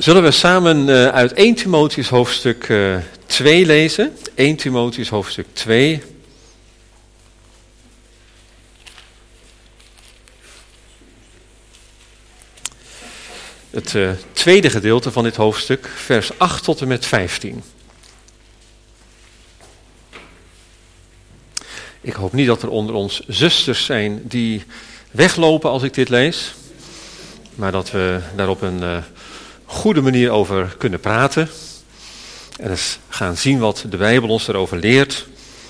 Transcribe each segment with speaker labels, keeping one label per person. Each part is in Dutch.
Speaker 1: Zullen we samen uit 1 Timotheüs hoofdstuk 2 lezen? 1 Timotheüs hoofdstuk 2. Het tweede gedeelte van dit hoofdstuk, vers 8 tot en met 15. Ik hoop niet dat er onder ons zusters zijn die weglopen als ik dit lees, maar dat we daar op een goede manier over kunnen praten en eens gaan zien wat de Bijbel ons erover leert.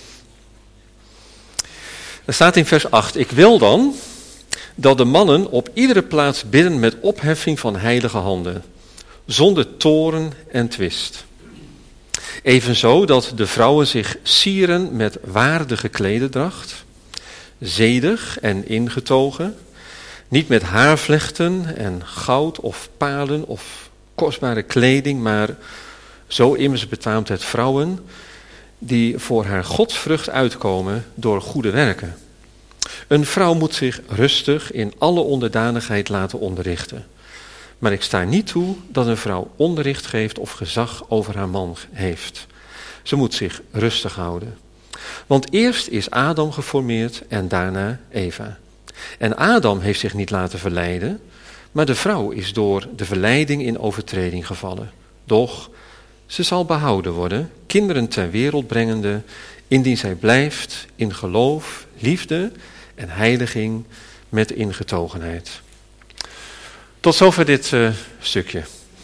Speaker 1: Er staat in vers 8, ik wil dan dat de mannen op iedere plaats bidden met opheffing van heilige handen, zonder toorn en twist. Evenzo dat de vrouwen zich sieren met waardige klededracht, zedig en ingetogen, niet met haarvlechten en goud of palen of kostbare kleding, maar zo immers betaamt het vrouwen die voor haar godsvrucht uitkomen door goede werken. Een vrouw moet zich rustig in alle onderdanigheid laten onderrichten. Maar ik sta niet toe dat een vrouw onderricht geeft of gezag over haar man heeft. Ze moet zich rustig houden. Want eerst is Adam geformeerd en daarna Eva. En Adam heeft zich niet laten verleiden, maar de vrouw is door de verleiding in overtreding gevallen. Doch ze zal behouden worden, kinderen ter wereld brengende, indien zij blijft in geloof, liefde en heiliging met ingetogenheid. Tot zover dit stukje.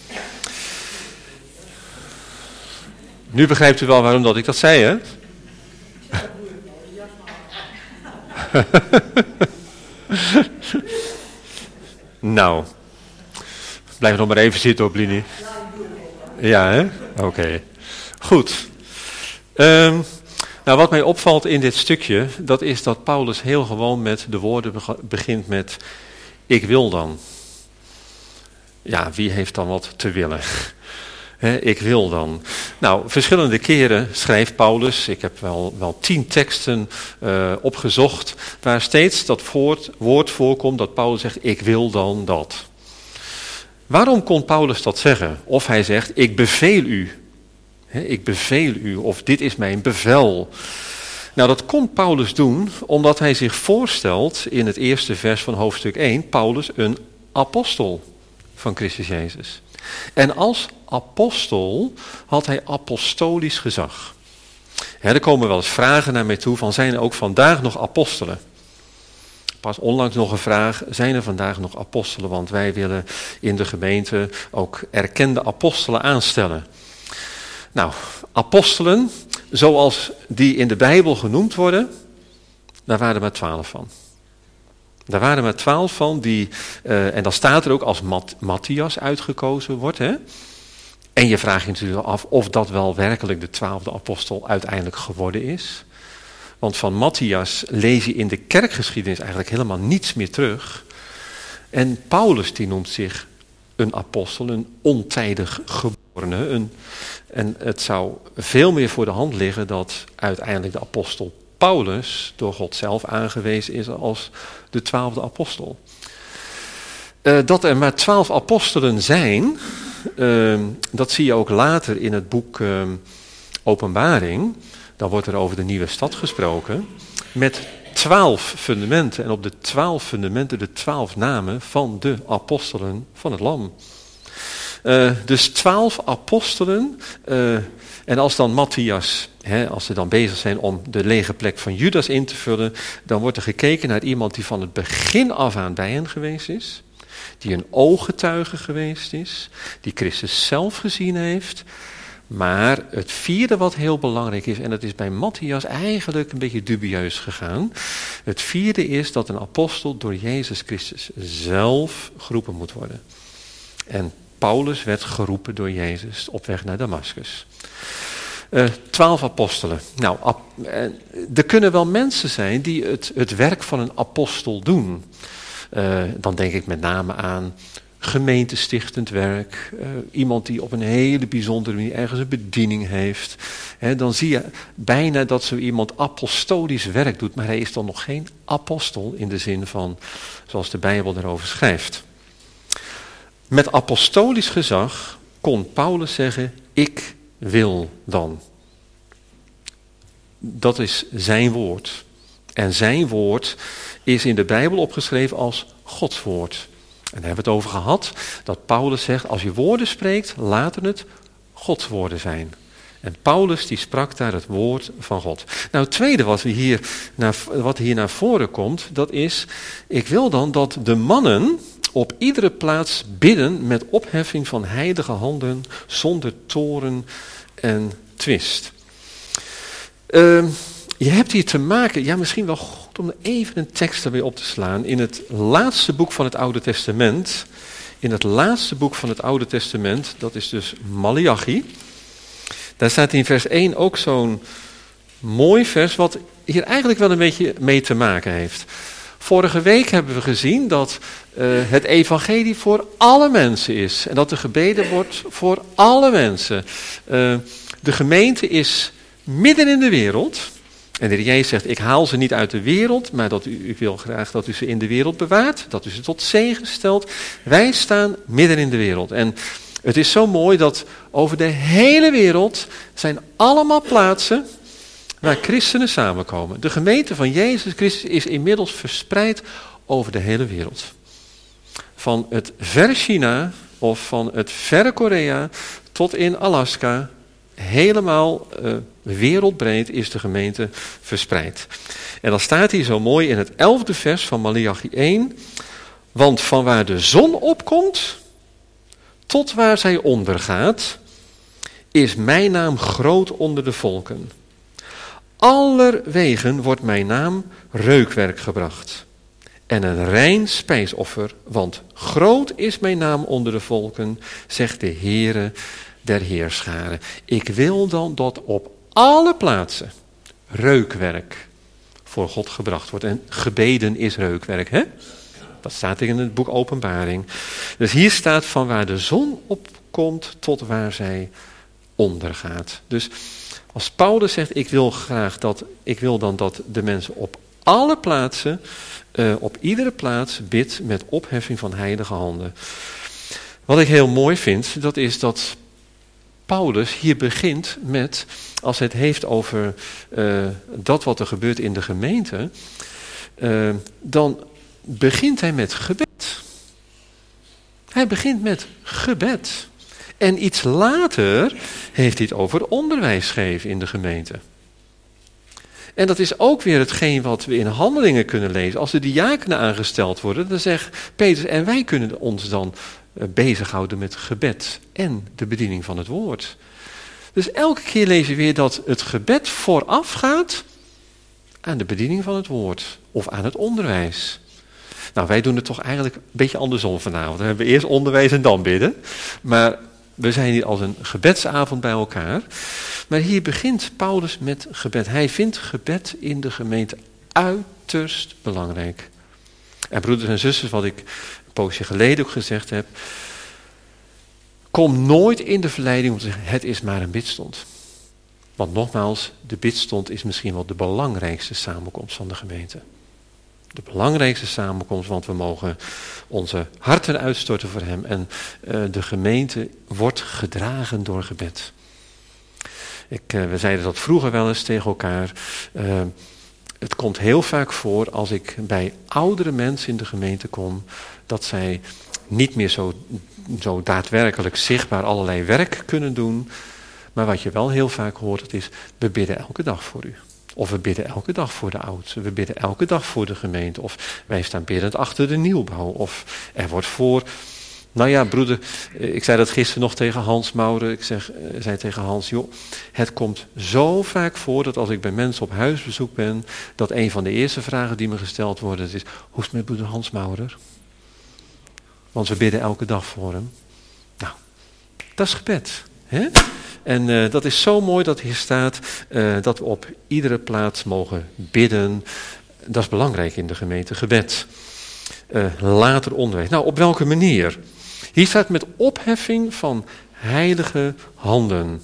Speaker 1: Nu begrijpt u wel waarom dat ik dat zei, hè? Nou, blijf nog maar even zitten op Linie. Ja, hè? Oké. Goed. Nou, wat mij opvalt in dit stukje, dat is dat Paulus heel gewoon met de woorden begint met, ik wil dan. Ja, wie heeft dan wat te willen? Ik wil dan. Nou, verschillende keren schrijft Paulus, ik heb wel 10 teksten opgezocht, waar steeds dat woord voorkomt dat Paulus zegt, ik wil dan dat. Waarom kon Paulus dat zeggen? Of hij zegt, ik beveel u. Ik beveel u, of dit is mijn bevel. Nou, dat kon Paulus doen, omdat hij zich voorstelt in het eerste vers van hoofdstuk 1, Paulus een apostel van Christus Jezus. En als apostel had hij apostolisch gezag. Er komen wel eens vragen naar mij toe van, zijn er ook vandaag nog apostelen? Pas onlangs nog een vraag, zijn er vandaag nog apostelen? Want wij willen in de gemeente ook erkende apostelen aanstellen. Nou, apostelen, zoals die in de Bijbel genoemd worden, daar waren er maar 12 van. Daar waren maar 12 van, die, en dan staat er ook als Matthias uitgekozen wordt. Hè? En je vraagt je natuurlijk af of dat wel werkelijk de 12e apostel uiteindelijk geworden is. Want van Matthias lees je in de kerkgeschiedenis eigenlijk helemaal niets meer terug. En Paulus die noemt zich een apostel, een ontijdig geborene. En het zou veel meer voor de hand liggen dat uiteindelijk de apostel Paulus door God zelf aangewezen is als de 12e apostel. Dat er maar 12 apostelen zijn, dat zie je ook later in het boek Openbaring. Dan wordt er over de nieuwe stad gesproken, met 12 fundamenten. En op de 12 fundamenten de 12 namen van de apostelen van het Lam. Dus 12 apostelen. En als dan Matthias, als ze dan bezig zijn om de lege plek van Judas in te vullen, dan wordt er gekeken naar iemand die van het begin af aan bij hen geweest is. Die een ooggetuige geweest is. Die Christus zelf gezien heeft. Maar het vierde wat heel belangrijk is, en dat is bij Matthias eigenlijk een beetje dubieus gegaan. Het vierde is dat een apostel door Jezus Christus zelf geroepen moet worden. En Paulus werd geroepen door Jezus op weg naar Damascus. 12 apostelen. Nou, er kunnen wel mensen zijn die het werk van een apostel doen. Dan denk ik met name aan gemeentestichtend werk. Iemand die op een hele bijzondere manier ergens een bediening heeft. Dan zie je bijna dat zo iemand apostolisch werk doet. Maar hij is dan nog geen apostel in de zin van zoals de Bijbel erover schrijft. Met apostolisch gezag kon Paulus zeggen, ik wil dan. Dat is zijn woord. En zijn woord is in de Bijbel opgeschreven als Gods woord. En daar hebben we het over gehad, dat Paulus zegt, als je woorden spreekt, laten het Gods woorden zijn. En Paulus die sprak daar het woord van God. Nou, het tweede wat hier naar voren komt, dat is, ik wil dan dat de mannen op iedere plaats bidden met opheffing van heilige handen, zonder toorn en twist. Je hebt hier te maken, ja, misschien wel goed om even een tekst erbij op te slaan. In het laatste boek van het Oude Testament, dat is dus Maleachi. Daar staat in vers 1 ook zo'n mooi vers, wat hier eigenlijk wel een beetje mee te maken heeft. Vorige week hebben we gezien dat het evangelie voor alle mensen is. En dat er gebeden wordt voor alle mensen. De gemeente is midden in de wereld. En de Heer Jezus zegt, ik haal ze niet uit de wereld, maar ik wil graag dat u ze in de wereld bewaart. Dat u ze tot zegen stelt. Wij staan midden in de wereld. En het is zo mooi dat over de hele wereld zijn allemaal plaatsen waar christenen samenkomen. De gemeente van Jezus Christus is inmiddels verspreid over de hele wereld. Van het verre China of van het verre Korea tot in Alaska. Helemaal wereldbreed is de gemeente verspreid. En dan staat hier zo mooi in het 11e vers van Maleachi 1. Want van waar de zon opkomt tot waar zij ondergaat, is mijn naam groot onder de volken. Allerwegen wordt mijn naam reukwerk gebracht. En een rein spijsoffer, want groot is mijn naam onder de volken, zegt de Heere der Heerscharen. Ik wil dan dat op alle plaatsen reukwerk voor God gebracht wordt. En gebeden is reukwerk, hè? Dat staat in het boek Openbaring. Dus hier staat van waar de zon opkomt tot waar zij ondergaat. Dus als Paulus zegt, ik wil dan dat de mensen op alle plaatsen, op iedere plaats bidt met opheffing van heilige handen. Wat ik heel mooi vind, dat is dat Paulus hier begint met, als hij het heeft over dat wat er gebeurt in de gemeente, dan begint hij met gebed. Hij begint met gebed. En iets later heeft hij het over onderwijs geven in de gemeente. En dat is ook weer hetgeen wat we in Handelingen kunnen lezen. Als de diakenen aangesteld worden, dan zegt Petrus, en wij kunnen ons dan bezighouden met gebed en de bediening van het woord. Dus elke keer lezen we weer dat het gebed vooraf gaat aan de bediening van het woord of aan het onderwijs. Nou, wij doen het toch eigenlijk een beetje andersom vanavond. Dan hebben we eerst onderwijs en dan bidden. Maar we zijn hier als een gebedsavond bij elkaar. Maar hier begint Paulus met gebed. Hij vindt gebed in de gemeente uiterst belangrijk. En broeders en zusters, wat ik een poosje geleden ook gezegd heb, kom nooit in de verleiding om te zeggen, het is maar een bidstond. Want nogmaals, de bidstond is misschien wel de belangrijkste samenkomst van de gemeente. De belangrijkste samenkomst, want we mogen onze harten uitstorten voor hem. En de gemeente wordt gedragen door gebed. We zeiden dat vroeger wel eens tegen elkaar. Het komt heel vaak voor als ik bij oudere mensen in de gemeente kom, dat zij niet meer zo daadwerkelijk zichtbaar allerlei werk kunnen doen. Maar wat je wel heel vaak hoort, dat is, we bidden elke dag voor u. Of we bidden elke dag voor de oudsten. We bidden elke dag voor de gemeente. Of wij staan biddend achter de nieuwbouw. Of er wordt voor. Nou ja, broeder, ik zei dat gisteren nog tegen Hans Maurer. Ik zei tegen Hans, joh, het komt zo vaak voor dat als ik bij mensen op huisbezoek ben, dat een van de eerste vragen die me gesteld worden is, hoe is het met broeder Hans Maurer? Want we bidden elke dag voor hem. Nou, dat is gebed, hè? En dat is zo mooi dat hier staat dat we op iedere plaats mogen bidden. Dat is belangrijk in de gemeente, gebed. Later onderwijs. Nou, op welke manier? Hier staat met opheffing van heilige handen.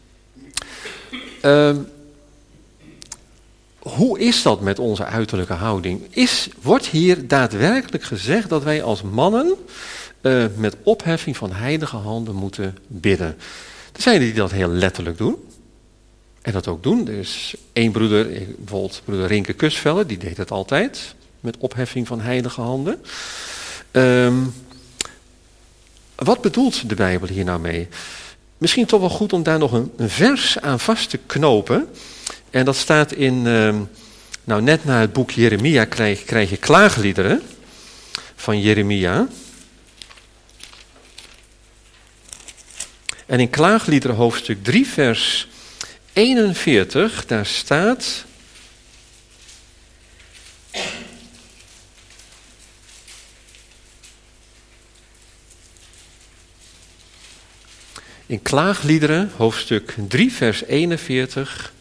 Speaker 1: Hoe is dat met onze uiterlijke houding? Wordt hier daadwerkelijk gezegd dat wij als mannen met opheffing van heilige handen moeten bidden. Er zijn die dat heel letterlijk doen. En dat ook doen. Er is één broeder, bijvoorbeeld broeder Rinke Kusvelle, die deed het altijd. Met opheffing van heilige handen. Wat bedoelt de Bijbel hier nou mee? Misschien toch wel goed om daar nog een vers aan vast te knopen. En dat staat in, net na het boek Jeremia krijg je klaagliederen van Jeremia. En in klaagliederen hoofdstuk 3 vers 41, daar staat... In klaagliederen, hoofdstuk 3, vers 41.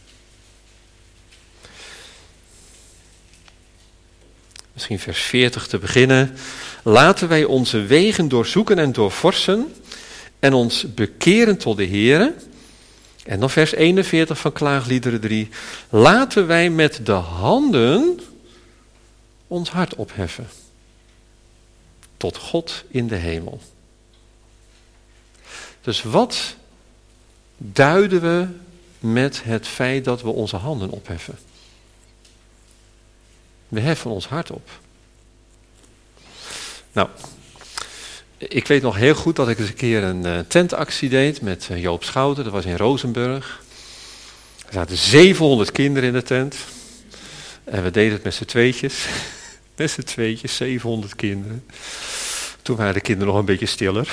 Speaker 1: Misschien vers 40 te beginnen. Laten wij onze wegen doorzoeken en doorforsen en ons bekeren tot de Heere. En dan vers 41 van klaagliederen 3. Laten wij met de handen ons hart opheffen. Tot God in de hemel. Dus wat duiden we met het feit dat we onze handen opheffen? We heffen ons hart op. Nou, ik weet nog heel goed dat ik eens een keer een tentactie deed met Joop Schouten. Dat was in Rozenburg. Er zaten 700 kinderen in de tent. En we deden het met z'n tweetjes. Met z'n tweetjes, 700 kinderen. Toen waren de kinderen nog een beetje stiller.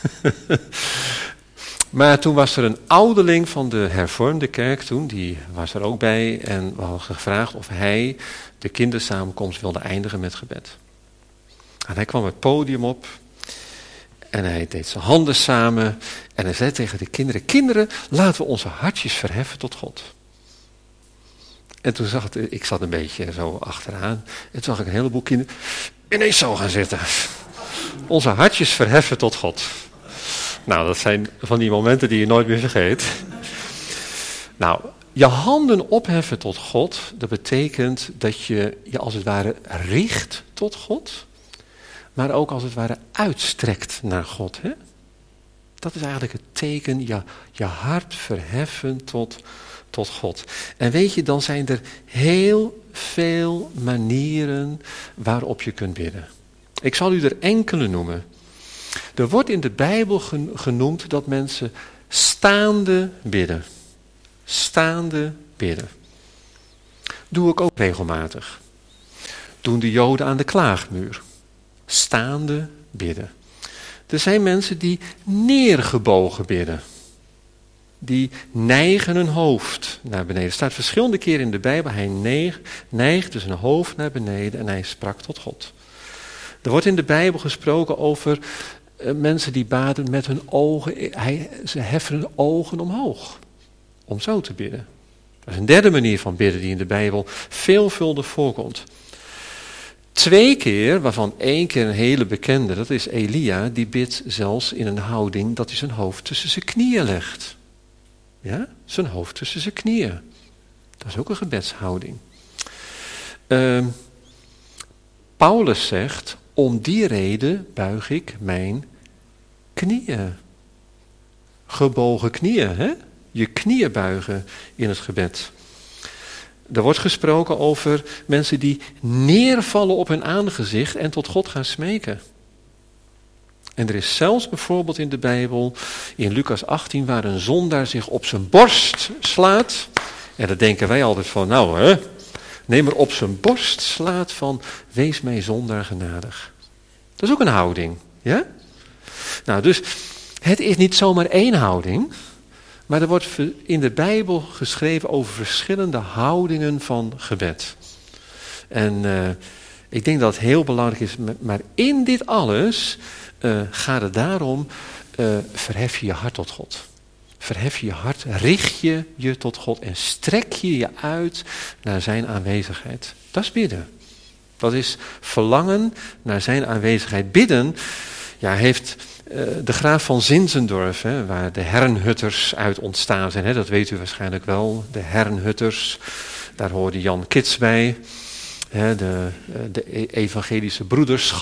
Speaker 1: Maar toen was er een ouderling van de hervormde kerk toen, die was er ook bij. En we hadden gevraagd of hij de kindersamenkomst wilde eindigen met gebed. En hij kwam het podium op. En hij deed zijn handen samen. En hij zei tegen de kinderen: kinderen, laten we onze hartjes verheffen tot God. En toen ik zat een beetje zo achteraan. En toen zag ik een heleboel kinderen ineens zo gaan zitten. Onze hartjes verheffen tot God. Nou, dat zijn van die momenten die je nooit meer vergeet. Nou, je handen opheffen tot God, dat betekent dat je je als het ware richt tot God, maar ook als het ware uitstrekt naar God. Hè? Dat is eigenlijk het teken, je hart verheffen tot God. En weet je, dan zijn er heel veel manieren waarop je kunt bidden. Ik zal u er enkele noemen. Er wordt in de Bijbel genoemd dat mensen staande bidden. Staande bidden. Doe ik ook regelmatig. Doen de Joden aan de klaagmuur. Staande bidden. Er zijn mensen die neergebogen bidden. Die neigen hun hoofd naar beneden. Er staat verschillende keren in de Bijbel. Hij neigde zijn hoofd naar beneden en hij sprak tot God. Er wordt in de Bijbel gesproken over mensen die baden met hun ogen. Ze heffen hun ogen omhoog. Om zo te bidden. Dat is een derde manier van bidden die in de Bijbel veelvuldig voorkomt. 2 keer, waarvan 1 keer een hele bekende, dat is Elia, die bidt zelfs in een houding dat hij zijn hoofd tussen zijn knieën legt. Ja, zijn hoofd tussen zijn knieën. Dat is ook een gebedshouding. Paulus zegt, om die reden buig ik mijn knieën. Gebogen knieën, hè? Je knieën buigen in het gebed. Er wordt gesproken over mensen die neervallen op hun aangezicht en tot God gaan smeken. En er is zelfs bijvoorbeeld in de Bijbel, in Lucas 18, waar een zondaar zich op zijn borst slaat. En dan denken wij altijd van, nou hè, neem maar op zijn borst slaat van, wees mij zondaar genadig. Dat is ook een houding, ja? Nou, dus het is niet zomaar 1 houding, maar er wordt in de Bijbel geschreven over verschillende houdingen van gebed. En ik denk dat het heel belangrijk is, maar in dit alles gaat het daarom, verhef je je hart tot God. Verhef je hart, richt je tot God en strek je uit naar zijn aanwezigheid. Dat is bidden. Dat is verlangen naar zijn aanwezigheid. Bidden, ja, heeft de graaf van Zinzendorf, hè, waar de Herrnhutters uit ontstaan zijn. Hè, dat weet u waarschijnlijk wel. De Herrnhutters, daar hoorde Jan Kits bij. Hè, de evangelische broederschap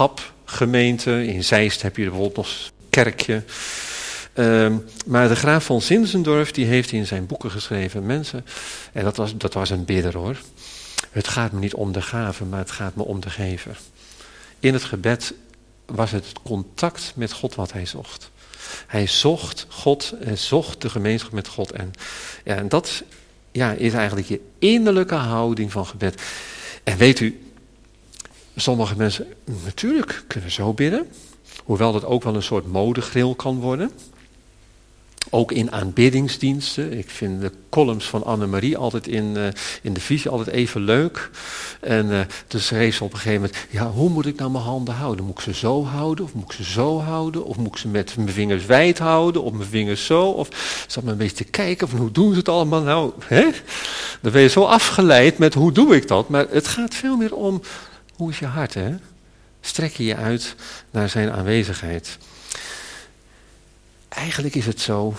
Speaker 1: gemeente. In Zeist heb je bijvoorbeeld nog een kerkje. Maar de graaf van Zinzendorf, die heeft in zijn boeken geschreven, mensen, en dat was een bidder hoor. Het gaat me niet om de gave, maar het gaat me om de gever. In het gebed was het contact met God wat hij zocht. Hij zocht God, hij zocht de gemeenschap met God. En dat is eigenlijk je innerlijke houding van gebed. En weet u, sommige mensen natuurlijk kunnen zo bidden. Hoewel dat ook wel een soort modegril kan worden. Ook in aanbiddingsdiensten. Ik vind de columns van Annemarie altijd in de visie altijd even leuk. En toen schreef ze op een gegeven moment, ja, hoe moet ik nou mijn handen houden? Moet ik ze zo houden? Of moet ik ze zo houden? Of moet ik ze met mijn vingers wijd houden? Of mijn vingers zo? Of zat me een beetje te kijken van hoe doen ze het allemaal nou? Hè? Dan ben je zo afgeleid met hoe doe ik dat? Maar het gaat veel meer om, hoe is je hart, hè? Strek je je uit naar zijn aanwezigheid. Eigenlijk is het zo,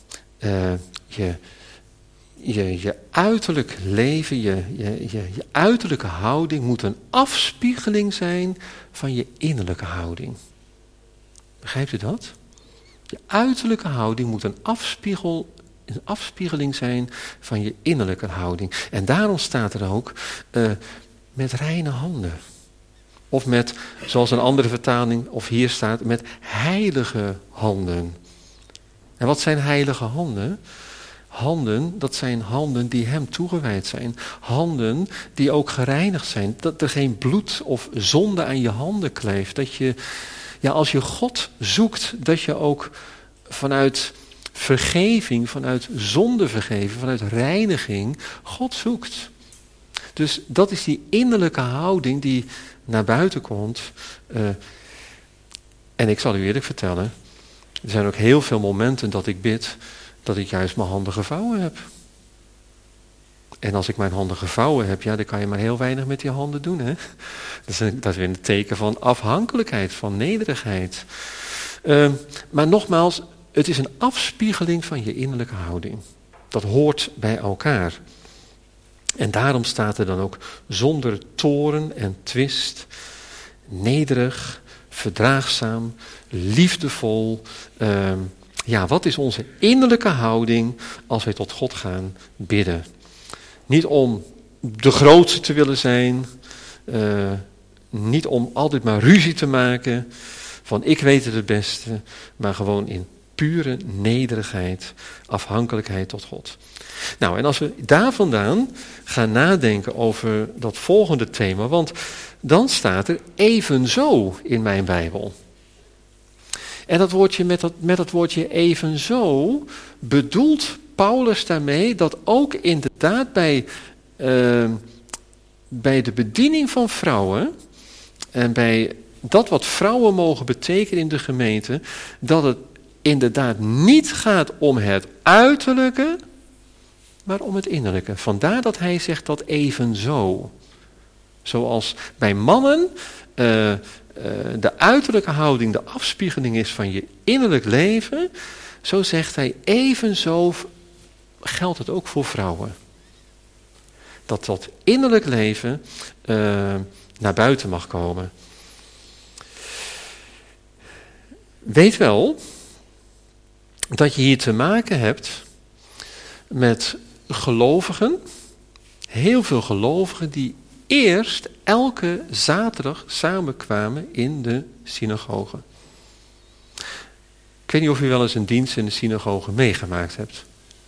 Speaker 1: je uiterlijk leven, je uiterlijke houding moet een afspiegeling zijn van je innerlijke houding. Begrijpt u dat? Je uiterlijke houding moet een afspiegeling zijn van je innerlijke houding. En daarom staat er ook met reine handen. Of met, zoals een andere vertaling, of hier staat, met heilige handen. En wat zijn heilige handen? Handen, dat zijn handen die hem toegewijd zijn. Handen die ook gereinigd zijn. Dat er geen bloed of zonde aan je handen kleeft. Dat je, als je God zoekt, dat je ook vanuit vergeving, vanuit zondevergeving, vanuit reiniging, God zoekt. Dus dat is die innerlijke houding die naar buiten komt. En ik zal u eerlijk vertellen, er zijn ook heel veel momenten dat ik bid, dat ik juist mijn handen gevouwen heb. En als ik mijn handen gevouwen heb, dan kan je maar heel weinig met die handen doen. Hè? Dat is weer een teken van afhankelijkheid, van nederigheid. Maar nogmaals, het is een afspiegeling van je innerlijke houding. Dat hoort bij elkaar. En daarom staat er dan ook zonder toorn en twist, nederig, verdraagzaam, liefdevol. Wat is onze innerlijke houding als wij tot God gaan bidden? Niet om de grootste te willen zijn, niet om altijd maar ruzie te maken, van ik weet het beste, maar gewoon in pure nederigheid, afhankelijkheid tot God. Nou, en als we daar vandaan gaan nadenken over dat volgende thema, want dan staat er evenzo in mijn Bijbel. En dat woordje met dat woordje evenzo bedoelt Paulus daarmee dat ook inderdaad bij de bediening van vrouwen en bij dat wat vrouwen mogen betekenen in de gemeente, dat het inderdaad niet gaat om het uiterlijke, maar om het innerlijke. Vandaar dat hij zegt dat evenzo. Zoals bij mannen de uiterlijke houding de afspiegeling is van je innerlijk leven, zo zegt hij evenzo geldt het ook voor vrouwen. Dat innerlijk leven naar buiten mag komen. Weet wel dat je hier te maken hebt met gelovigen, heel veel gelovigen die eerst elke zaterdag samenkwamen in de synagoge. Ik weet niet of u wel eens een dienst in de synagoge meegemaakt hebt.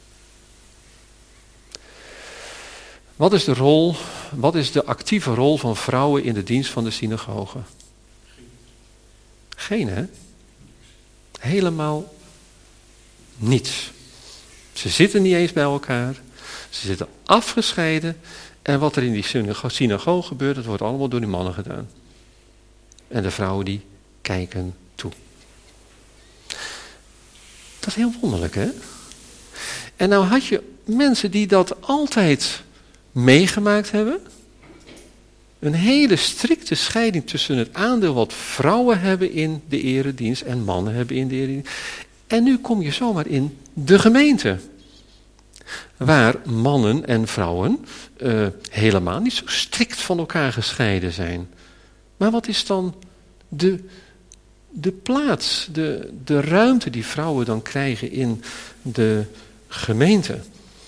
Speaker 1: Wat is de actieve rol van vrouwen in de dienst van de synagoge? Geen, hè? Helemaal niets. Ze zitten niet eens bij elkaar. Ze zitten afgescheiden. En wat er in die synagoge gebeurt, dat wordt allemaal door die mannen gedaan. En de vrouwen die kijken toe. Dat is heel wonderlijk, hè? En nou had je mensen die dat altijd meegemaakt hebben. Een hele strikte scheiding tussen het aandeel wat vrouwen hebben in de eredienst en mannen hebben in de eredienst. En nu kom je zomaar in de gemeente. Waar mannen en vrouwen helemaal niet zo strikt van elkaar gescheiden zijn. Maar wat is dan de plaats, de ruimte die vrouwen dan krijgen in de gemeente.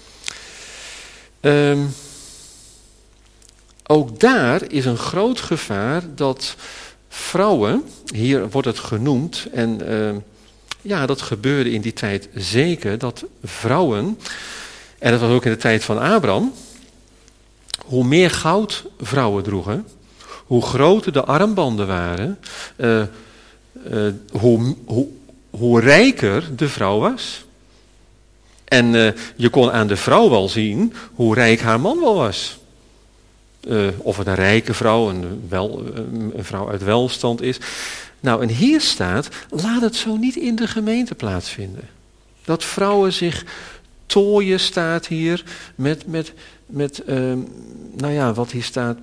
Speaker 1: Ook daar is een groot gevaar dat vrouwen, hier wordt het genoemd, en dat gebeurde in die tijd zeker, dat vrouwen, en dat was ook in de tijd van Abraham, hoe meer goud vrouwen droegen, hoe groter de armbanden waren, hoe rijker de vrouw was. En je kon aan de vrouw wel zien hoe rijk haar man wel was. Of het een rijke vrouw, een vrouw uit welstand is. Nou, en hier staat, laat het zo niet in de gemeente plaatsvinden. Dat vrouwen zich tooien, staat hier, met wat hier staat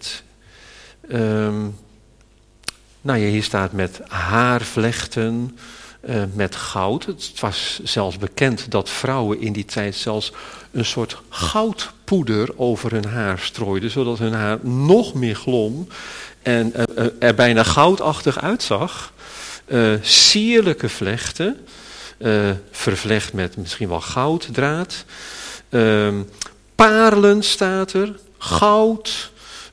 Speaker 1: hier staat met haarvlechten, met goud. Het was zelfs bekend dat vrouwen in die tijd zelfs een soort goudpoeder over hun haar strooiden, zodat hun haar nog meer glom en er bijna goudachtig uitzag. Sierlijke vlechten, vervlecht met misschien wel gouddraad. Parelen staat er, goud,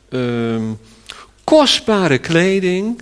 Speaker 1: kostbare kleding.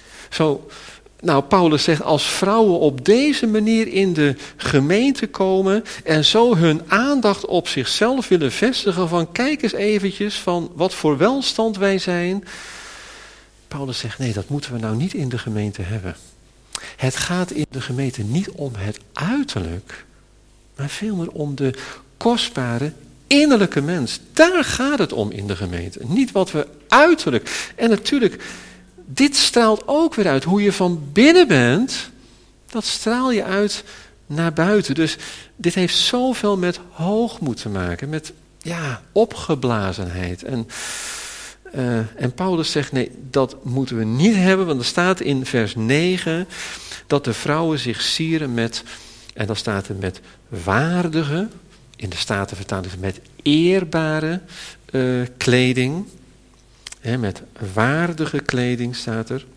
Speaker 1: Paulus zegt, als vrouwen op deze manier in de gemeente komen en zo hun aandacht op zichzelf willen vestigen van kijk eens eventjes van wat voor welstand wij zijn. Paulus zegt, nee, dat moeten we nou niet in de gemeente hebben. Het gaat in de gemeente niet om het uiterlijk, maar veel meer om de kostbare innerlijke mens. Daar gaat het om in de gemeente. Niet wat we uiterlijk. En natuurlijk, dit straalt ook weer uit. Hoe je van binnen bent, dat straal je uit naar buiten. Dus dit heeft zoveel met hoogmoed te maken. Met opgeblazenheid. En Paulus zegt, nee, dat moeten we niet hebben. Want er staat in vers 9 dat de vrouwen zich sieren met, en dan staat er met waardige, in de Statenvertaling met eerbare kleding. Met waardige kleding staat er.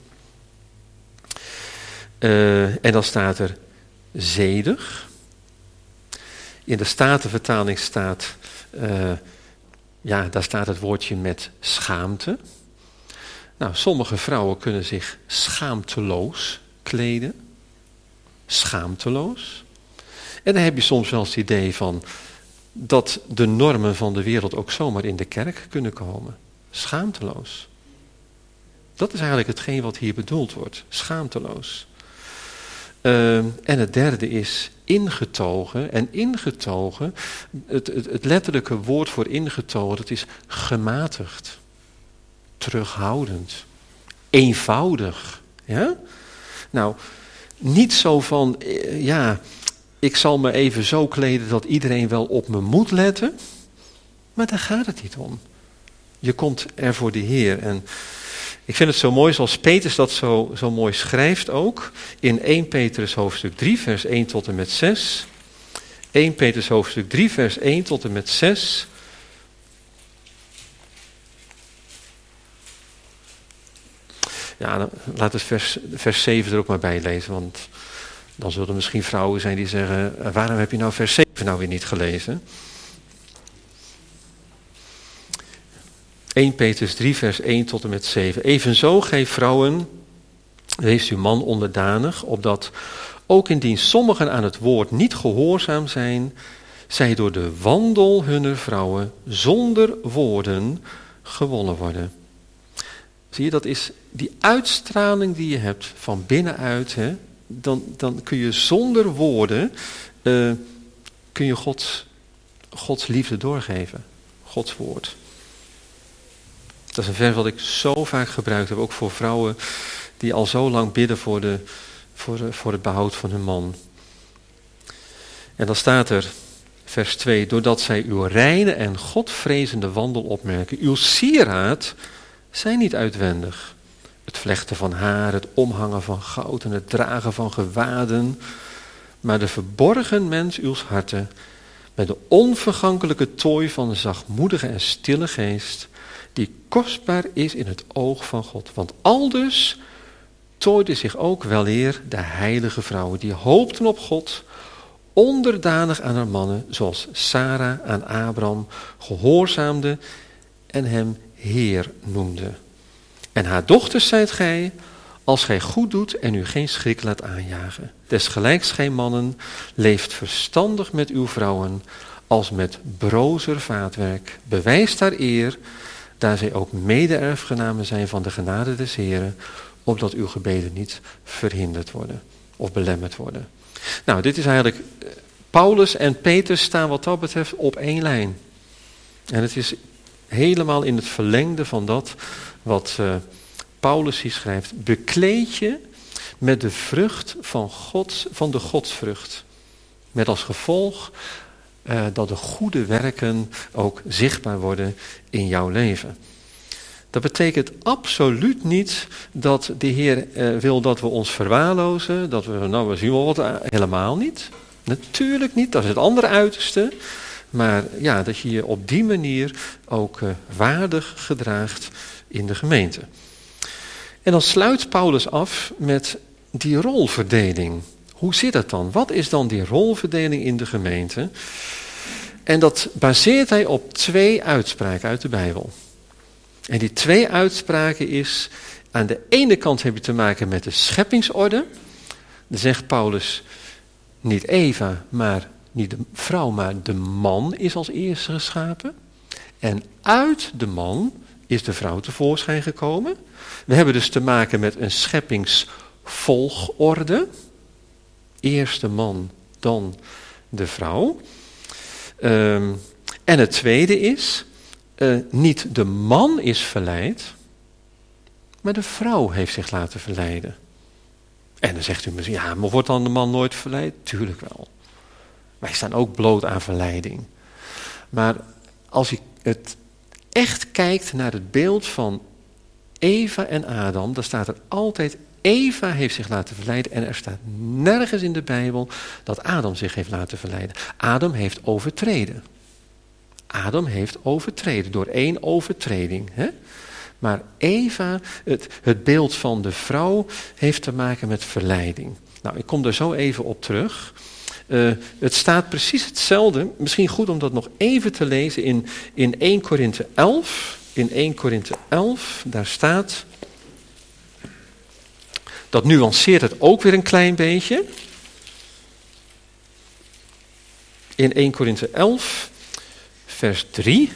Speaker 1: En dan staat er zedig. In de Statenvertaling staat, daar staat het woordje met schaamte. Nou, sommige vrouwen kunnen zich schaamteloos kleden. Schaamteloos. En dan heb je soms wel eens het idee van dat de normen van de wereld ook zomaar in de kerk kunnen komen. Schaamteloos. Dat is eigenlijk hetgeen wat hier bedoeld wordt. Schaamteloos. En het derde is ingetogen. En ingetogen, het letterlijke woord voor ingetogen, dat is gematigd. Terughoudend. Eenvoudig. Ja? Nou, niet zo van, ik zal me even zo kleden dat iedereen wel op me moet letten. Maar daar gaat het niet om. Je komt er voor de Heer. En ik vind het zo mooi zoals Petrus dat zo mooi schrijft ook. In 1 Petrus hoofdstuk 3 vers 1 tot en met 6. 1 Petrus hoofdstuk 3 vers 1 tot en met 6. Ja, dan laten we vers 7 er ook maar bij lezen. Want dan zullen er misschien vrouwen zijn die zeggen, waarom heb je nou vers 7 nou weer niet gelezen? 1 Petrus 3 vers 1 tot en met 7. Evenzo, gij vrouwen, wees uw man onderdanig, opdat ook indien sommigen aan het woord niet gehoorzaam zijn, zij door de wandel hunner vrouwen zonder woorden gewonnen worden. Zie je, dat is die uitstraling die je hebt van binnenuit, hè? Dan kun je zonder woorden, kun je Gods liefde doorgeven. Gods woord. Dat is een vers wat ik zo vaak gebruikt heb, ook voor vrouwen die al zo lang bidden voor het behoud van hun man. En dan staat er, vers 2, doordat zij uw reine en Godvrezende wandel opmerken, uw sieraad zijn niet uitwendig. Het vlechten van haar, het omhangen van goud en het dragen van gewaden, maar de verborgen mens uws harten, met de onvergankelijke tooi van een zachtmoedige en stille geest, die kostbaar is in het oog van God. Want aldus tooiden zich ook weleer de heilige vrouwen, die hoopten op God, onderdanig aan haar mannen, zoals Sarah aan Abraham gehoorzaamde en hem Heer noemde. En haar dochters zijt gij, als gij goed doet en u geen schrik laat aanjagen. Desgelijks gij mannen, leeft verstandig met uw vrouwen, als met brozer vaatwerk. Bewijst haar eer, daar zij ook mede-erfgenamen zijn van de genade des Heren, opdat uw gebeden niet verhinderd worden of belemmerd worden. Nou, dit is eigenlijk, Paulus en Petrus staan wat dat betreft op één lijn. En het is helemaal in het verlengde van dat wat Paulus hier schrijft. Bekleed je met de vrucht van de godsvrucht. Met als gevolg dat de goede werken ook zichtbaar worden in jouw leven. Dat betekent absoluut niet dat de Heer wil dat we ons verwaarlozen. Dat we zien wel wat, helemaal niet. Natuurlijk niet, dat is het andere uiterste. Maar ja, dat je je op die manier ook waardig gedraagt in de gemeente. En dan sluit Paulus af met die rolverdeling. Hoe zit het dan? Wat is dan die rolverdeling in de gemeente? En dat baseert hij op 2 uitspraken uit de Bijbel. En die 2 uitspraken is, aan de ene kant heb je te maken met de scheppingsorde. Dan zegt Paulus, niet Eva, maar niet de vrouw, maar de man is als eerste geschapen. En uit de man is de vrouw tevoorschijn gekomen. We hebben dus te maken met een scheppingsvolgorde. Eerst de man, dan de vrouw. En het tweede is, niet de man is verleid, maar de vrouw heeft zich laten verleiden. En dan zegt u misschien, ja, maar wordt dan de man nooit verleid? Tuurlijk wel. Wij staan ook bloot aan verleiding. Maar als je het echt kijkt naar het beeld van Eva en Adam, dan staat er altijd, Eva heeft zich laten verleiden en er staat nergens in de Bijbel dat Adam zich heeft laten verleiden. Adam heeft overtreden. Adam heeft overtreden door 1 overtreding. Hè? Maar Eva, het beeld van de vrouw, heeft te maken met verleiding. Nou, ik kom daar zo even op terug. Het staat precies hetzelfde. Misschien goed om dat nog even te lezen in 1 Korinthe 11. In 1 Korinthe 11, daar staat, dat nuanceert het ook weer een klein beetje. In 1 Korinthe 11, vers 3.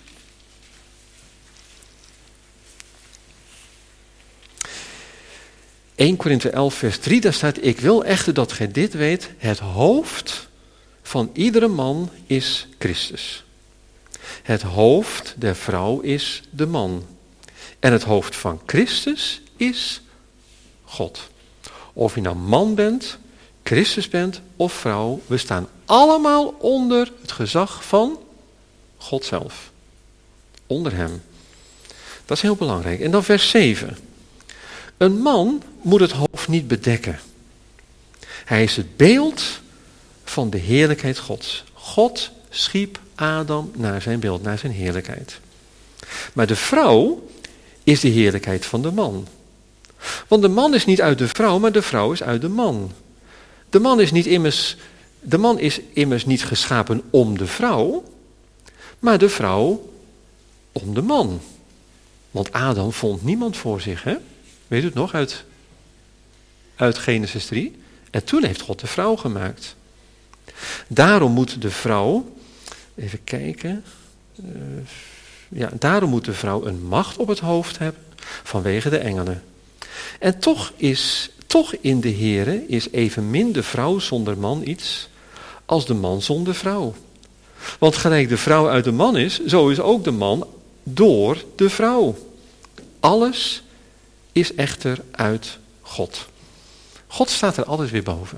Speaker 1: (1 Korinthe 11 vers 3), daar staat, ik wil echter dat gij dit weet, het hoofd van iedere man is Christus. Het hoofd der vrouw is de man. En het hoofd van Christus is God. Of je nou man bent, Christus bent of vrouw, we staan allemaal onder het gezag van God zelf. Onder hem. Dat is heel belangrijk. En dan vers 7. Een man moet het hoofd niet bedekken. Hij is het beeld van de heerlijkheid Gods. God schiep Adam naar zijn beeld, naar zijn heerlijkheid. Maar de vrouw is de heerlijkheid van de man. Want de man is niet uit de vrouw, maar de vrouw is uit de man. De man is immers niet geschapen om de vrouw, maar de vrouw om de man. Want Adam vond niemand voor zich, hè? Weet u het nog uit Genesis 3? En toen heeft God de vrouw gemaakt. Daarom moet de vrouw, even kijken, daarom moet de vrouw een macht op het hoofd hebben vanwege de engelen. En toch in de Here is evenmin de vrouw zonder man iets als de man zonder vrouw. Want gelijk de vrouw uit de man is, zo is ook de man door de vrouw. Alles is echter uit God. God staat er altijd weer boven.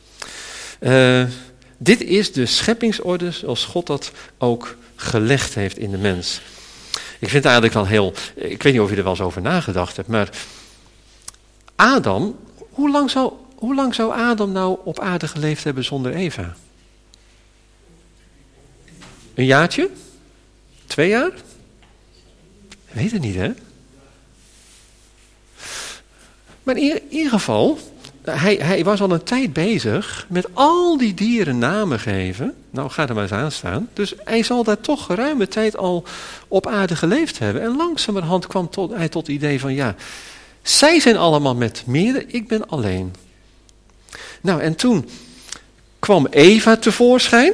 Speaker 1: Dit is de scheppingsorde zoals God dat ook gelegd heeft in de mens. Ik vind het eigenlijk wel heel, ik weet niet of je er wel eens over nagedacht hebt, maar Adam, hoe lang zou Adam nou op aarde geleefd hebben zonder Eva? Een jaartje? 2 jaar? Ik weet het niet, hè? Maar in ieder geval, hij was al een tijd bezig met al die dieren namen geven. Nou, ga er maar eens aan staan. Dus hij zal daar toch geruime tijd al op aarde geleefd hebben. En langzamerhand kwam hij tot het idee van, ja, zij zijn allemaal met meerdere, ik ben alleen. Nou, en toen kwam Eva tevoorschijn.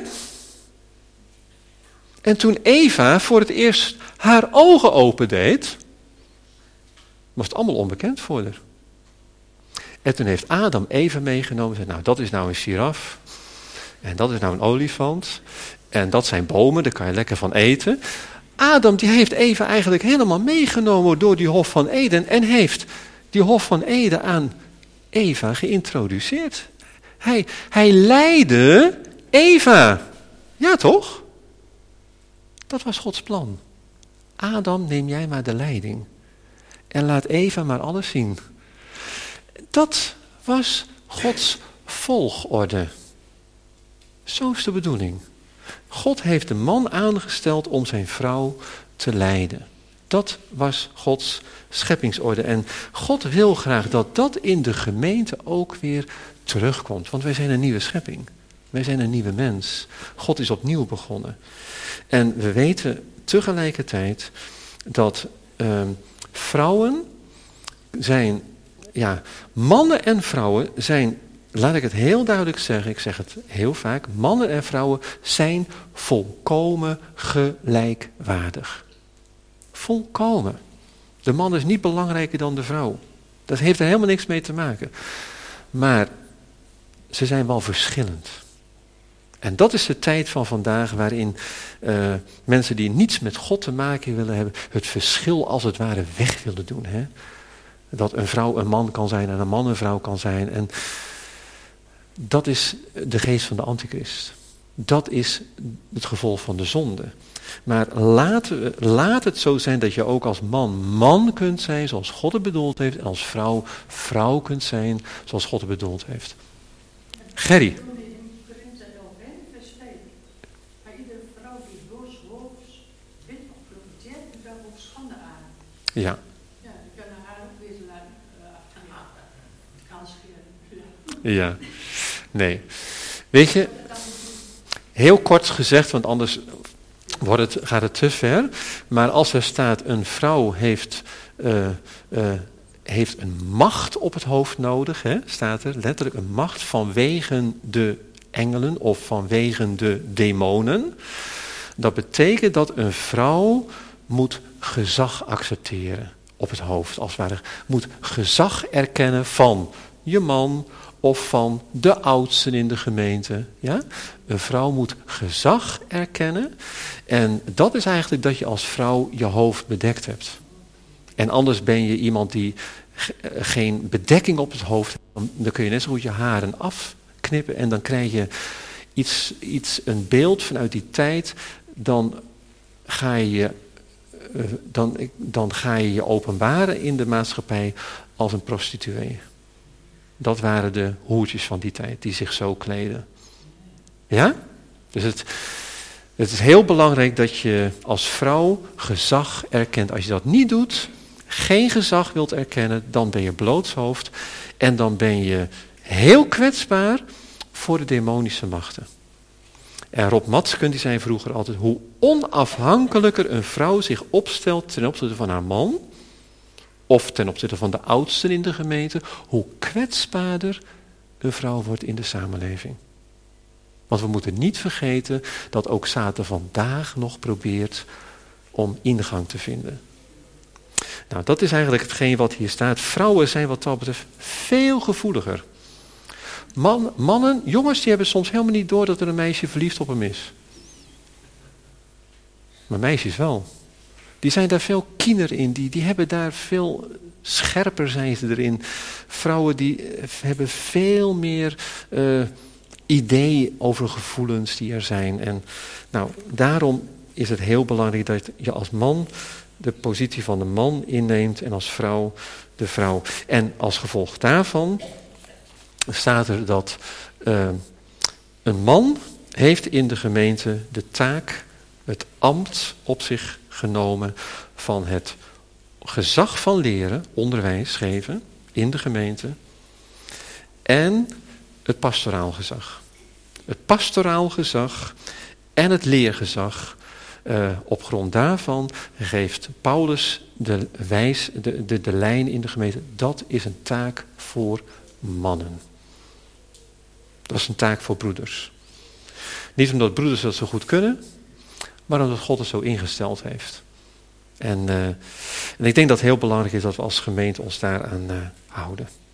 Speaker 1: En toen Eva voor het eerst haar ogen opendeed, was het allemaal onbekend voor haar. En toen heeft Adam Eva meegenomen en zei, nou, dat is nou een giraf. En dat is nou een olifant. En dat zijn bomen, daar kan je lekker van eten. Adam die heeft Eva eigenlijk helemaal meegenomen door die Hof van Eden. En heeft die Hof van Eden aan Eva geïntroduceerd. Hij leidde Eva. Ja, toch? Dat was Gods plan. Adam, neem jij maar de leiding. En laat Eva maar alles zien. Dat was Gods volgorde. Zo is de bedoeling. God heeft de man aangesteld om zijn vrouw te leiden. Dat was Gods scheppingsorde. En God wil graag dat dat in de gemeente ook weer terugkomt. Want wij zijn een nieuwe schepping. Wij zijn een nieuwe mens. God is opnieuw begonnen. En we weten tegelijkertijd dat vrouwen zijn, ja, mannen en vrouwen zijn, laat ik het heel duidelijk zeggen, ik zeg het heel vaak, mannen en vrouwen zijn volkomen gelijkwaardig. Volkomen. De man is niet belangrijker dan de vrouw. Dat heeft er helemaal niks mee te maken. Maar ze zijn wel verschillend. En dat is de tijd van vandaag waarin mensen die niets met God te maken willen hebben, het verschil als het ware weg willen doen. Hè? Dat een vrouw een man kan zijn en een man een vrouw kan zijn. En dat is de geest van de antichrist. Dat is het gevolg van de zonde. Maar laat het zo zijn dat je ook als man kunt zijn zoals God het bedoeld heeft. En als vrouw kunt zijn zoals God het bedoeld heeft. Gerry. Ja.
Speaker 2: Ja, ik kan haar ook weer laten scheren.
Speaker 1: Ja. Nee. Weet je, heel kort gezegd, want anders gaat het te ver. Maar als er staat, een vrouw heeft een macht op het hoofd nodig, hè, staat er letterlijk een macht vanwege de engelen of vanwege de demonen. Dat betekent dat een vrouw moet gezag accepteren op het hoofd, als het ware. Moet gezag erkennen van je man of van de oudsten in de gemeente. Ja? Een vrouw moet gezag erkennen. En dat is eigenlijk dat je als vrouw je hoofd bedekt hebt. En anders ben je iemand die geen bedekking op het hoofd heeft. Dan kun je net zo goed je haren afknippen en dan krijg je een beeld vanuit die tijd. Dan ga je je openbaren in de maatschappij als een prostituee. Dat waren de hoertjes van die tijd die zich zo kleden. Ja? Dus het is heel belangrijk dat je als vrouw gezag erkent. Als je dat niet doet, geen gezag wilt erkennen, dan ben je blootshoofd en dan ben je heel kwetsbaar voor de demonische machten. En Rob Matskun die zei vroeger altijd, hoe onafhankelijker een vrouw zich opstelt ten opzichte van haar man, of ten opzichte van de oudsten in de gemeente, hoe kwetsbaarder een vrouw wordt in de samenleving. Want we moeten niet vergeten dat ook Satan vandaag nog probeert om ingang te vinden. Nou, dat is eigenlijk hetgeen wat hier staat. Vrouwen zijn wat dat betreft veel gevoeliger. Mannen, jongens, die hebben soms helemaal niet door dat er een meisje verliefd op hem is. Maar meisjes wel. Die zijn daar veel kiener in. Die hebben daar veel scherper zijn ze erin. Vrouwen die hebben veel meer idee over gevoelens die er zijn. En nou, daarom is het heel belangrijk dat je als man de positie van de man inneemt en als vrouw de vrouw. En als gevolg daarvan staat er dat een man heeft in de gemeente de taak, het ambt op zich genomen van het gezag van leren, onderwijs geven in de gemeente. En het pastoraal gezag. Het pastoraal gezag en het leergezag. Op grond daarvan geeft Paulus de lijn in de gemeente. Dat is een taak voor mannen. Dat is een taak voor broeders. Niet omdat broeders dat zo goed kunnen, maar omdat God het zo ingesteld heeft. En ik denk dat het heel belangrijk is dat we als gemeente ons daaraan houden.